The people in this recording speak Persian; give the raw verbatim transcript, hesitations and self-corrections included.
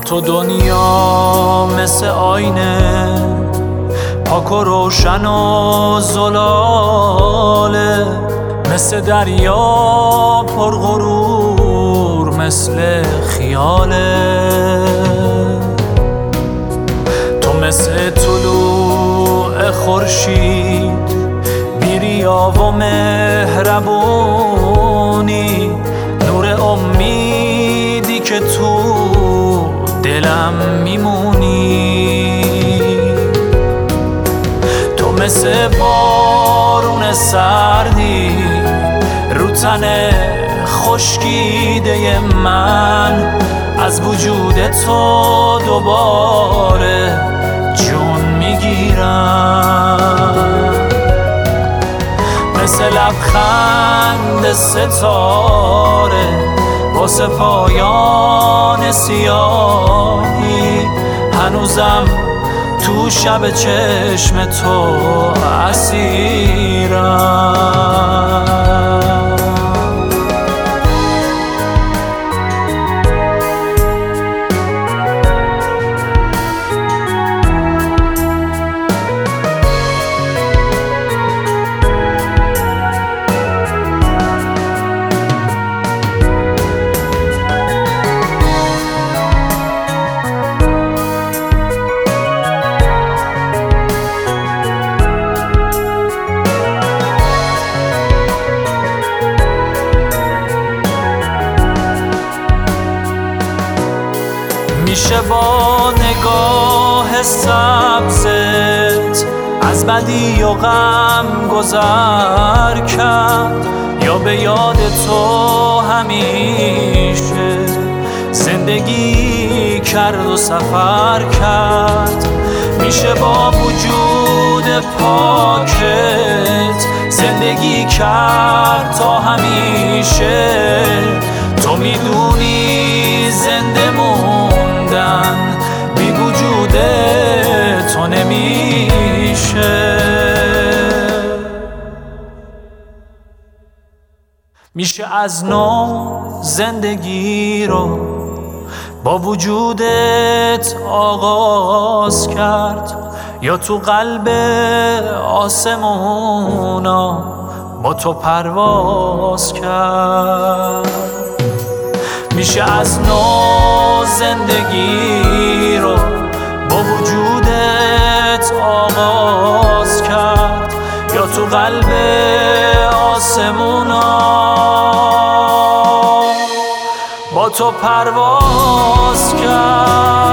تو دنیا مثل آینه پاک و روشن و زلاله، مثل دریا پر غرور مثل خیاله. تو مثل طلوع خورشید بی ریا و مهربونی، نور امیدی که تو دلم میمونی. تو مثل بارون سردی رو تن خشکیده من، از وجود تو دوباره جون میگیرم. مثل لبخند ستاره واسه پایان سیاهی، هنوزم تو شب چشم تو اسیرم. میشه با نگاه سبزت از بدی و غم گذر کرد، یا به یاد تو همیشه زندگی کرد و سفر کرد. میشه با وجود پاکت زندگی کرد تا همیشه. تو میدونی زنده موندن بی وجود تو نمیشه. میشه از نو زندگی رو با وجودت آغاز کرد، یا تو قلب آسمونا با تو پرواز کرد. میشه از نو زندگی رو با وجودت آغاز کرد، یا تو قلب آسمونا با تو پرواز کرد.